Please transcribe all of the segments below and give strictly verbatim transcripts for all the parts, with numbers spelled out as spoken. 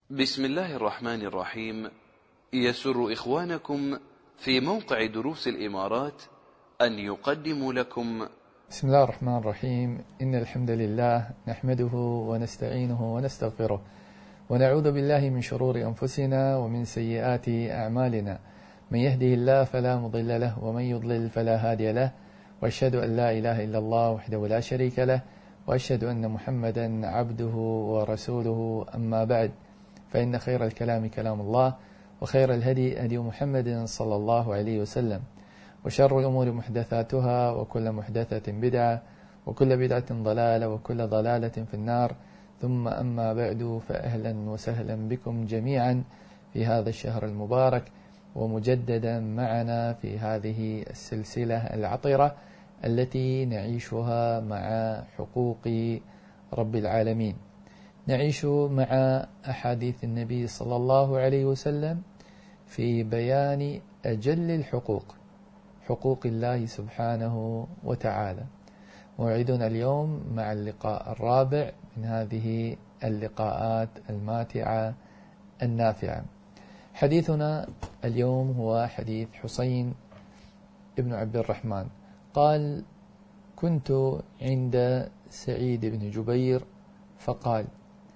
بسم الله الرحمن الرحيم. يسر إخوانكم في موقع دروس الإمارات أن يقدموا لكم بسم الله الرحمن الرحيم. إن الحمد لله نحمده ونستعينه ونستغفره ونعوذ بالله من شرور أنفسنا ومن سيئات أعمالنا. من يهده الله فلا مضل له ومن يضلل فلا هادي له، وأشهد أن لا إله إلا الله وحده لا شريك له، وأشهد أن محمدا عبده ورسوله. أما بعد، فإن خير الكلام كلام الله، وخير الهدي هدي محمد صلى الله عليه وسلم، وشر الأمور محدثاتها، وكل محدثة بدعة، وكل بدعة ضلالة، وكل ضلالة في النار. ثم أما بعد، فأهلا وسهلا بكم جميعا في هذا الشهر المبارك، ومجددا معنا في هذه السلسلة العطرة التي نعيشها مع حقوق رب العالمين. نعيش مع أحاديث النبي صلى الله عليه وسلم في بيان أجل الحقوق، حقوق الله سبحانه وتعالى. موعدنا اليوم مع اللقاء الرابع من هذه اللقاءات الماتعة النافعة. حديثنا اليوم هو حديث حسين ابن عبد الرحمن قال: كنت عند سعيد بن جبير فقال: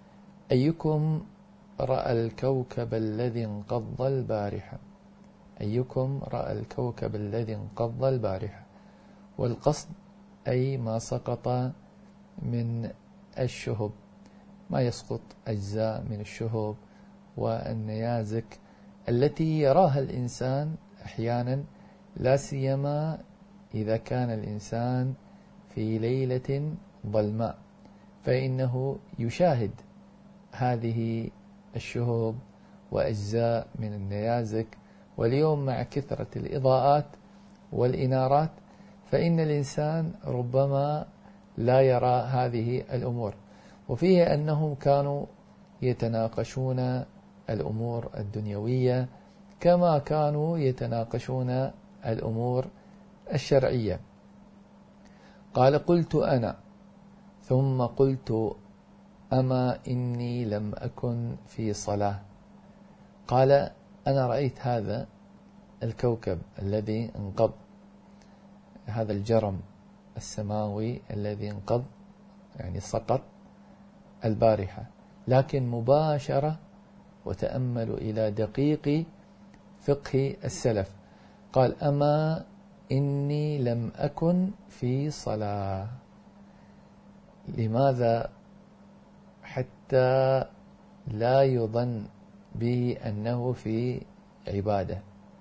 أيكم رأى الكوكب الذي انقض البارحة؟ أيكم رأى الكوكب الذي انقض البارحة؟ والقصد أي ما سقط من الشهب، ما يسقط أجزاء من الشهب والنيازك التي يراها الإنسان أحيانا، لا سيما إذا كان الإنسان في ليلة ظلماء، فإنه يشاهد هذه الشهب وأجزاء من النيازك. واليوم مع كثرة الإضاءات والإنارات، فإن الإنسان ربما لا يرى هذه الأمور. وفيه أنهم كانوا يتناقشون الأمور الدنيوية كما كانوا يتناقشون الأمور الشرعية. قال: قلت أنا، ثم قلت: أما إني لم أكن في صلاة. قال: أنا رأيت هذا الكوكب الذي انقض، هذا الجرم السماوي الذي انقض، يعني سقط البارحة، لكن مباشرة وتأملوا إلى دقيق فقه السلف. قال: أما إني لم أكن في صلاة. لماذا؟ حتى لا يظن به أنه في عبادة،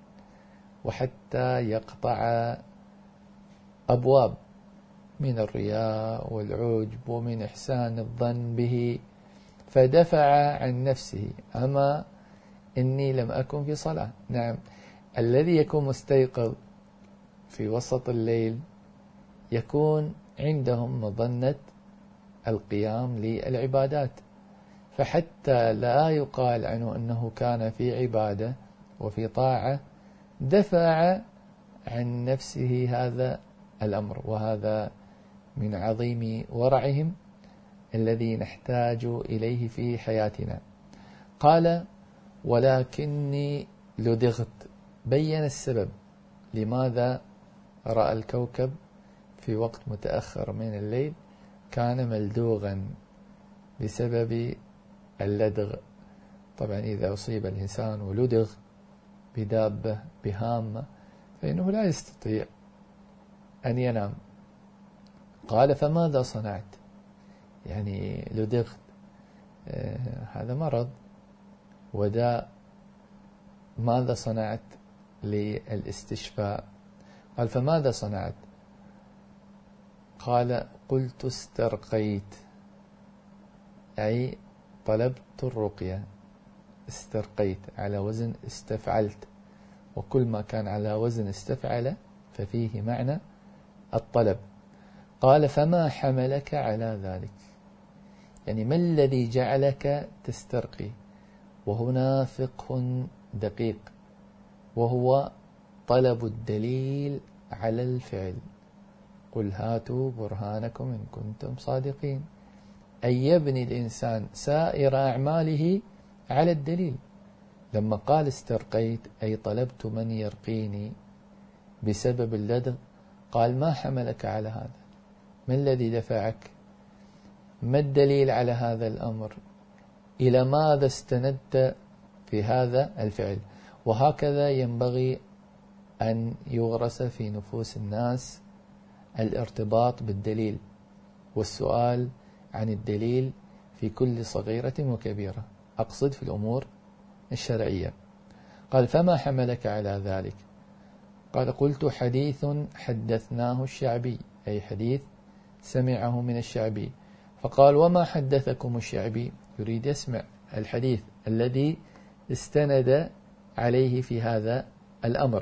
وحتى يقطع أبواب من الرياء والعجب ومن إحسان الظن به، فدفع عن نفسه: أما إني لم أكن في صلاة. نعم، الذي يكون مستيقظ في وسط الليل يكون عندهم مظنة القيام للعبادات، فحتى لا يقال عنه أنه كان في عبادة وفي طاعة، دفع عن نفسه هذا الأمر. وهذا من عظيم ورعهم الذي نحتاج إليه في حياتنا. قال: ولكني لدغت. بين السبب لماذا رأى الكوكب في وقت متأخر من الليل، كان ملدوغا بسبب اللدغ. طبعا إذا أصيب الإنسان ولدغ بدابة بهامة فإنه لا يستطيع أن ينام. قال: فماذا صنعت؟ يعني لدغت، آه هذا مرض وداء، ماذا صنعت للاستشفاء؟ قال: فماذا صنعت؟ قال: قلت استرقيت، أي طلبت الرقية. استرقيت على وزن استفعلت، وكل ما كان على وزن استفعل ففيه معنى الطلب. قال: فما حملك على ذلك؟ يعني ما الذي جعلك تسترقي؟ وهنا فقه دقيق، وهو طلب الدليل على الفعل. قل هاتوا برهانكم إن كنتم صادقين. أن يبني الإنسان سائر أعماله على الدليل. لما قال استرقيت أي طلبت من يرقيني بسبب اللدغ، قال ما حملك على هذا؟ ما الذي دفعك؟ ما الدليل على هذا الأمر؟ إلى ماذا استندت في هذا الفعل؟ وهكذا ينبغي أن يغرس في نفوس الناس الارتباط بالدليل والسؤال عن الدليل في كل صغيرة وكبيرة، أقصد في الأمور الشرعية. قال فما حملك على ذلك؟ قال قلت حديث حدثناه الشعبي، أي حديث سمعه من الشعبي. فقال وما حدثكم الشعبي؟ يريد يسمع الحديث الذي استند عليه في هذا الأمر.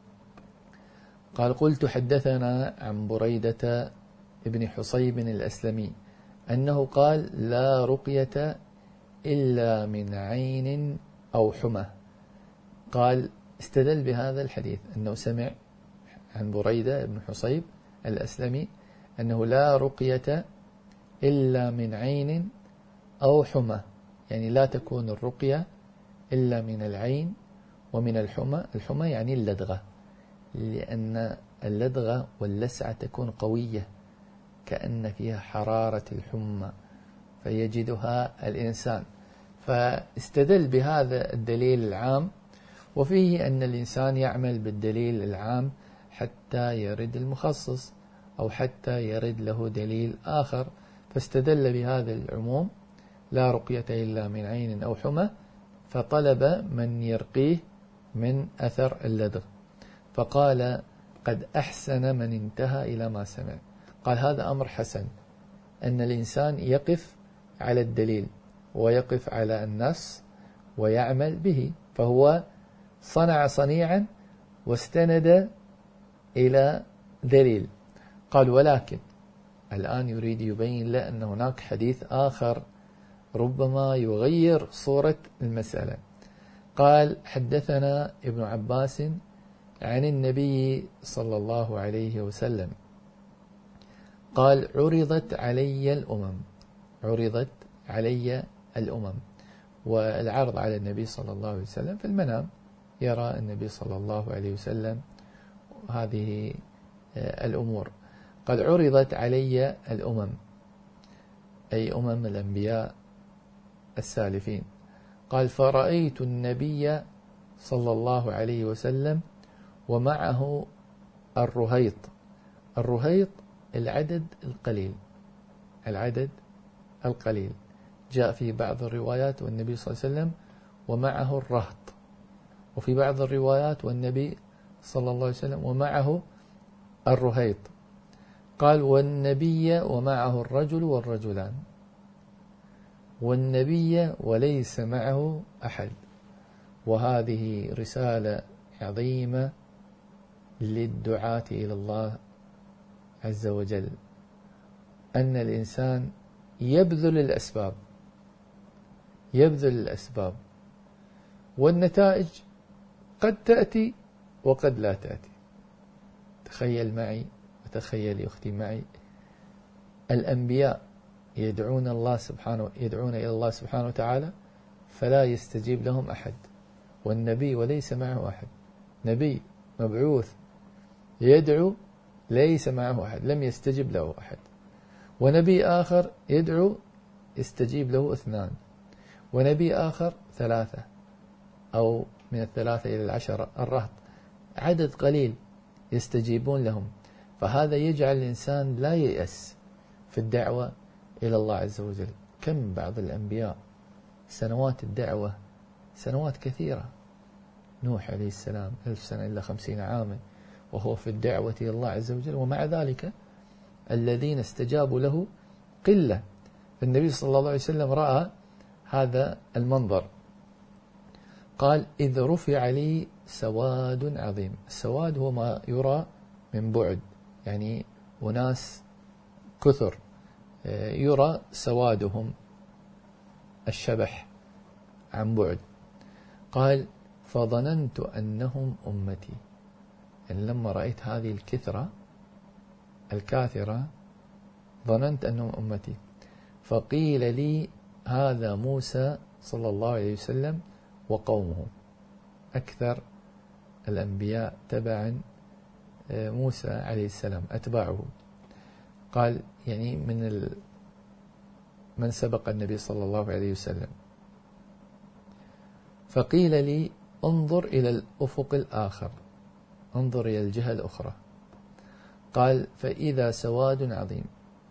قال قلت حدثنا عن بريدة ابن حصيب الأسلمي أنه قال لا رقية إلا من عين أو حمى. قال استدل بهذا الحديث أنه سمع عن بريدة ابن حصيب الأسلمي أنه لا رقية إلا من عين أو حمى، يعني لا تكون الرقية إلا من العين ومن الحمى. الحمى يعني اللدغة، لأن اللدغة واللسعة تكون قوية كأن فيها حرارة الحمى فيجدها الإنسان. فاستدل بهذا الدليل العام، وفيه أن الإنسان يعمل بالدليل العام حتى يرد المخصص أو حتى يرد له دليل آخر، فاستدل بهذا العموم لا رقية إلا من عين أو حمى، فطلب من يرقيه من أثر اللدغ. فقال قد أحسن من انتهى إلى ما سمع. قال هذا أمر حسن، أن الإنسان يقف على الدليل ويقف على النص ويعمل به، فهو صنع صنيعا واستند إلى دليل. قال ولكن الآن يريد يبين له أن هناك حديث آخر ربما يغير صورة المسألة. قال حدثنا ابن عباس عن النبي صلى الله عليه وسلم قال عرضت علي الأمم، عرضت علي الأمم. والعرض على النبي صلى الله عليه وسلم في المنام، يرى النبي صلى الله عليه وسلم هذه الأمور. قد عرضت علي الأمم أي أمم الأنبياء السالفين. قال فرأيت النبي صلى الله عليه وسلم ومعه الرهيط. الرهيط العدد القليل، العدد القليل. جاء في بعض الروايات والنبي صلى الله عليه وسلم ومعه الرهط، وفي بعض الروايات والنبي صلى الله عليه وسلم ومعه الرهيط. قال والنبي ومعه الرجل والرجلان، والنبي وليس معه أحد. وهذه رسالة عظيمة للدعاة إلى الله عز وجل، أن الإنسان يبذل الأسباب، يبذل الأسباب، والنتائج قد تأتي وقد لا تأتي. تخيل معي وتخيل أختي معي، الأنبياء يدعون الله سبحانه يدعون إلى الله سبحانه وتعالى فلا يستجيب لهم أحد، والنبي وليس معه أحد، نبي مبعوث يدعو ليس معه أحد، لم يستجب له أحد. ونبي آخر يدعو يستجيب له اثنان، ونبي آخر ثلاثة أو من الثلاثة إلى العشرة الرهط، عدد قليل يستجيبون لهم. فهذا يجعل الإنسان لا ييأس في الدعوة إلى الله عز وجل. كم بعض الأنبياء سنوات الدعوة سنوات كثيرة، نوح عليه السلام ألف سنة إلا خمسين عاما وهو في الدعوة إلى الله عز وجل، ومع ذلك الذين استجابوا له قلة. فالنبي صلى الله عليه وسلم رأى هذا المنظر. قال إذ رفع لي سواد عظيم. السواد هو ما يرى من بعد، يعني أناس كثر يرى سوادهم الشبح عن بعد. قال فظننت أنهم أمتي، يعني لما رأيت هذه الكثرة الكاثرة ظننت أنهم أمتي. فقيل لي هذا موسى صلى الله عليه وسلم وقومه، أكثر الأنبياء تبعا موسى عليه السلام أتباعه. قال يعني من ال من سبق النبي صلى الله عليه وسلم. فقيل لي انظر إلى الأفق الآخر، انظر إلى الجهة الأخرى. قال فإذا سواد عظيم،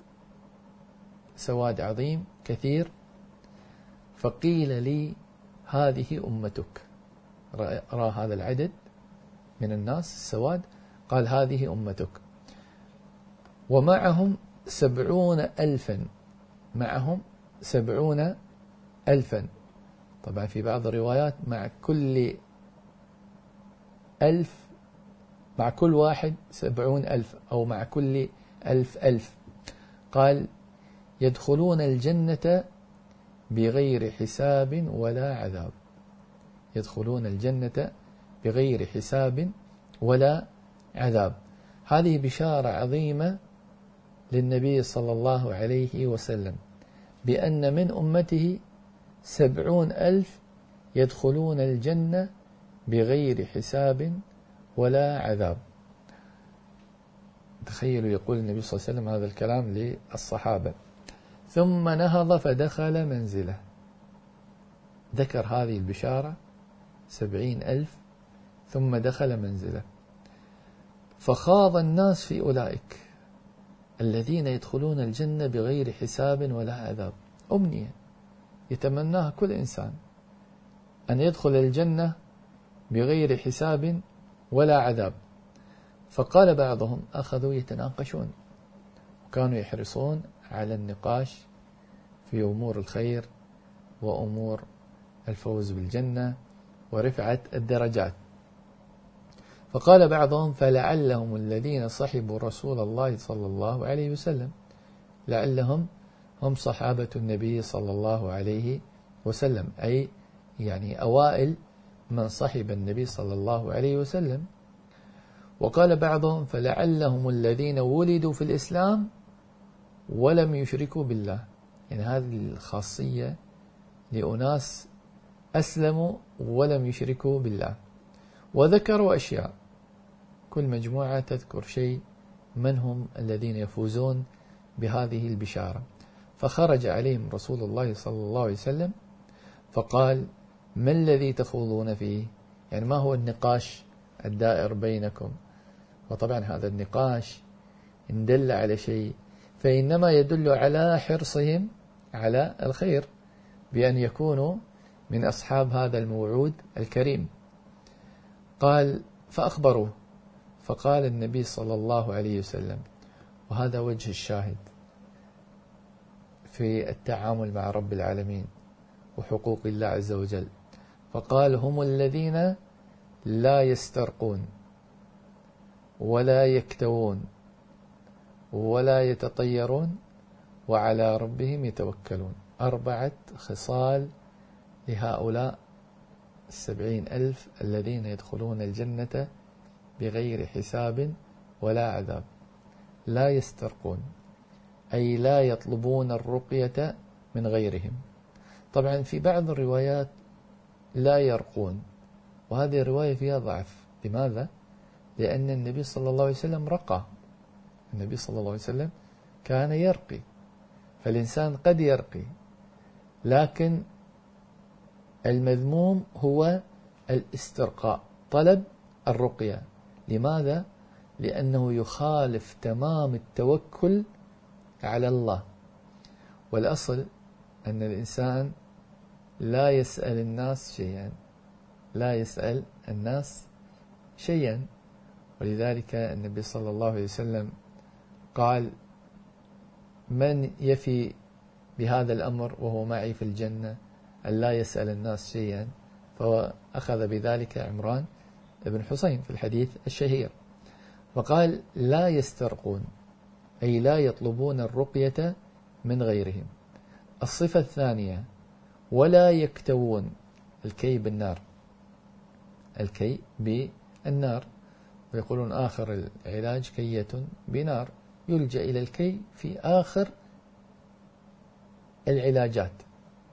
سواد عظيم كثير. فقيل لي هذه أمتك، رأى هذا العدد من الناس السواد، قال هذه أمتك، ومعهم سبعون ألفا، معهم سبعون ألفا. طبعا في بعض الروايات مع كل ألف، مع كل واحد سبعون ألف، أو مع كل ألف ألف. قال يدخلون الجنة بغير حساب ولا عذاب، يدخلون الجنة بغير حساب ولا عذاب. هذه بشارة عظيمة للنبي صلى الله عليه وسلم بأن من أمته سبعون ألف يدخلون الجنة بغير حساب ولا عذاب. تخيلوا يقول النبي صلى الله عليه وسلم هذا الكلام للصحابة. ثم نهض فدخل منزله، ذكر هذه البشارة سبعين ألف، ثم دخل منزله. فخاض الناس في أولئك الذين يدخلون الجنة بغير حساب ولا عذاب. أمنية يتمناها كل إنسان، أن يدخل الجنة بغير حساب ولا عذاب. فقال بعضهم، أخذوا يتناقشون، وكانوا يحرصون على النقاش في أمور الخير وأمور الفوز بالجنة ورفعة الدرجات. فقال بعضهم فلعلهم الذين صحبوا رسول الله صلى الله عليه وسلم، لعلهم هم صحابة النبي صلى الله عليه وسلم، أي يعني أوائل من صحب النبي صلى الله عليه وسلم. وقال بعضهم فلعلهم الذين ولدوا في الإسلام ولم يشركوا بالله، يعني هذه الخاصية لأناس أسلموا ولم يشركوا بالله. وذكروا أشياء، كل مجموعة تذكر شيء من هم الذين يفوزون بهذه البشارة. فخرج عليهم رسول الله صلى الله عليه وسلم فقال ما الذي تخوضون فيه، يعني ما هو النقاش الدائر بينكم. وطبعا هذا النقاش إن دل على شيء فإنما يدل على حرصهم على الخير بأن يكونوا من أصحاب هذا الموعود الكريم. قال فأخبروه، فقال النبي صلى الله عليه وسلم، وهذا وجه الشاهد في التعامل مع رب العالمين وحقوق الله عز وجل. فقال هم الذين لا يسترقون ولا يكتوون ولا يتطيرون وعلى ربهم يتوكلون. أربعة خصال لهؤلاء السبعين ألف الذين يدخلون الجنة بغير حساب ولا عذاب. لا يسترقون أي لا يطلبون الرقية من غيرهم. طبعا في بعض الروايات لا يرقون، وهذه الرواية فيها ضعف. لماذا؟ لأن النبي صلى الله عليه وسلم رقى، النبي صلى الله عليه وسلم كان يرقي، فالإنسان قد يرقي، لكن المذموم هو الاسترقاء، طلب الرقية. لماذا؟ لأنه يخالف تمام التوكل على الله. والأصل أن الإنسان لا يسأل الناس شيئا، لا يسأل الناس شيئا. ولذلك النبي صلى الله عليه وسلم قال من يفي بهذا الأمر وهو معي في الجنة أن لا يسأل الناس شيئا، فأخذ بذلك عمران بن حسين في الحديث الشهير. فقال لا يسترقون أي لا يطلبون الرقية من غيرهم. الصفة الثانية ولا يكتوون، الكي بالنار، الكي بالنار، ويقولون آخر العلاج كية بنار، يلجأ إلى الكي في آخر العلاجات.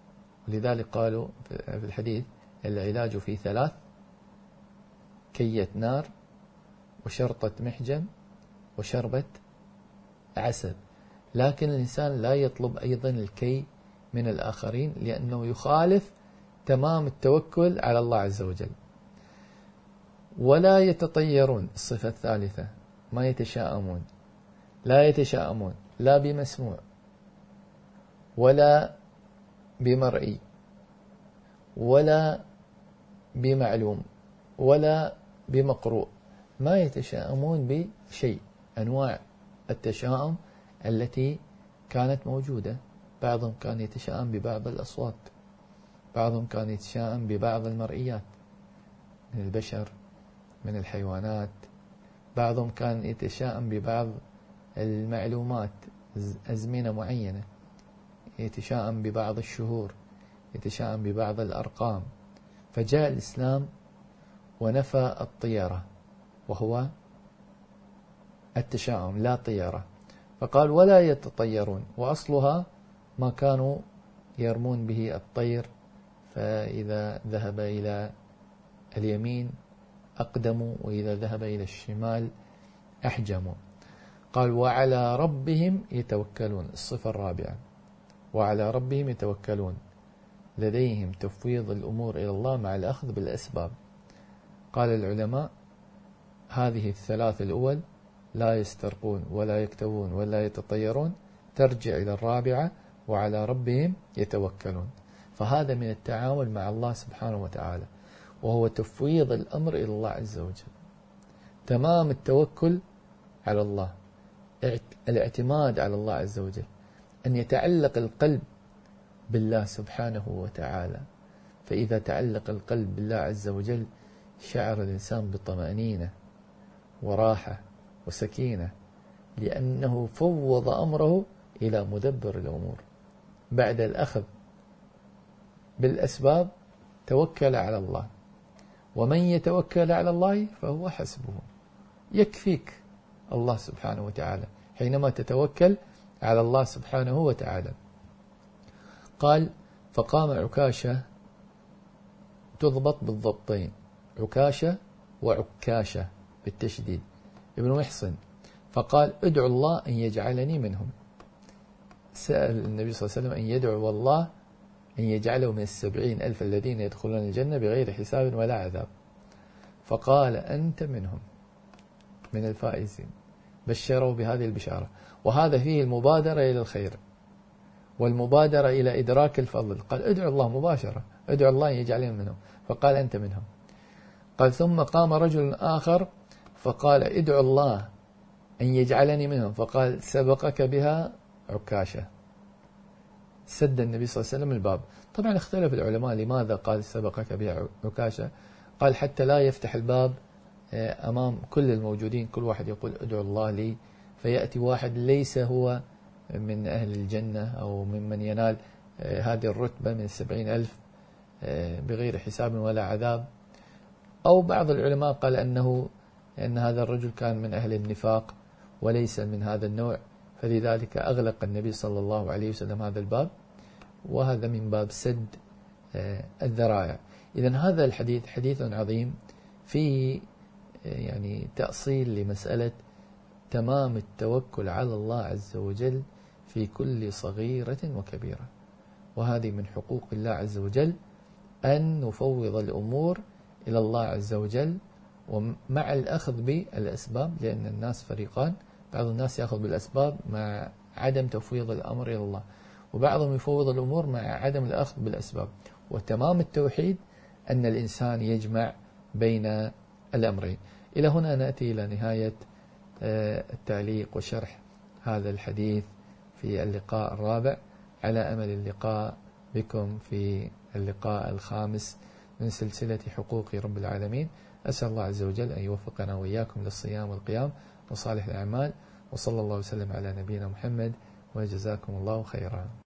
لذلك قالوا في الحديث العلاج في ثلاث: كية نار، وشرطة محجم، وشربة عسل. لكن الإنسان لا يطلب أيضا الكي من الآخرين، لأنه يخالف تمام التوكل على الله عز وجل. ولا يتطيرون، الصفة الثالثة، ما يتشاءمون، لا يتشاءمون لا بمسموع ولا بمرئي ولا بمعلوم ولا بمقروء، ما يتشاءمون بشيء. أنواع التشاؤم التي كانت موجودة، بعضهم كان يتشاءم ببعض الأصوات، بعضهم كان يتشاءم ببعض المرئيات من البشر من الحيوانات، بعضهم كان يتشاءم ببعض المعلومات، أزمنة معينة، يتشاءم ببعض الشهور، يتشاءم ببعض الأرقام. فجاء الإسلام ونفى الطيرة، وهو التشاؤم لا طيرة، فقال ولا يتطيرون، وأصلها ما كانوا يرمون به الطير، فإذا ذهب إلى اليمين أقدموا، وإذا ذهب إلى الشمال أحجموا. قال وعلى ربهم يتوكلون، الصفة الرابعة، وعلى ربهم يتوكلون، لديهم تفويض الأمور إلى الله مع الأخذ بالأسباب. قال العلماء هذه الثلاث الأول لا يسترقون ولا يكتوون ولا يتطيرون، ترجع إلى الرابعة وعلى ربهم يتوكلون. فهذا من التعامل مع الله سبحانه وتعالى، وهو تفويض الأمر إلى الله عز وجل، تمام التوكل على الله، الاعتماد على الله عز وجل، أن يتعلق القلب بالله سبحانه وتعالى. فإذا تعلق القلب بالله عز وجل شعر الإنسان بطمأنينة وراحة وسكينة، لأنه فوض أمره إلى مدبر الأمور. بعد الأخذ بالأسباب توكل على الله، ومن يتوكل على الله فهو حسبه، يكفيك الله سبحانه وتعالى حينما تتوكل على الله سبحانه وتعالى. قال فقام عكاشة، تضبط بالضبطين، عكاشة وعكاشة بالتشديد، ابن محصن، فقال ادعو الله أن يجعلني منهم. سأل النبي صلى الله عليه وسلم أن يدعو الله أن يجعله من السبعين ألف الذين يدخلون الجنة بغير حساب ولا عذاب، فقال أنت منهم، من الفائزين، بشروا بهذه البشارة. وهذا فيه المبادرة إلى الخير والمبادرة إلى إدراك الفضل. قال ادعو الله مباشرة، ادعو الله أن يجعلني منهم، فقال أنت منهم. قال ثم قام رجل آخر فقال ادعو الله أن يجعلني منهم، فقال سبقك بها عكاشة. سد النبي صلى الله عليه وسلم الباب. طبعا اختلف العلماء لماذا قال سبقك بها عكاشة. قال حتى لا يفتح الباب أمام كل الموجودين، كل واحد يقول ادعو الله لي، فيأتي واحد ليس هو من أهل الجنة أو ممن ينال هذه الرتبة من السبعين ألف بغير حساب ولا عذاب. أو بعض العلماء قال أنه أن هذا الرجل كان من أهل النفاق وليس من هذا النوع، فلذلك أغلق النبي صلى الله عليه وسلم هذا الباب، وهذا من باب سد الذرائع. إذن هذا الحديث حديث عظيم فيه يعني تأصيل لمسألة تمام التوكل على الله عز وجل في كل صغيرة وكبيرة. وهذه من حقوق الله عز وجل أن نفوض الأمور إلى الله عز وجل، ومع الأخذ بالأسباب، لأن الناس فريقان، بعض الناس يأخذ بالأسباب مع عدم تفويض الأمر إلى الله، وبعضهم يفوض الأمور مع عدم الأخذ بالأسباب. وتمام التوحيد أن الإنسان يجمع بين الأمرين. إلى هنا نأتي إلى نهاية التعليق وشرح هذا الحديث في اللقاء الرابع، على أمل اللقاء بكم في اللقاء الخامس من سلسلة حقوق رب العالمين. أسأل الله عز وجل أن يوفقنا وإياكم للصيام والقيام وصالح الأعمال، وصلى الله وسلم على نبينا محمد، وجزاكم الله خيرا.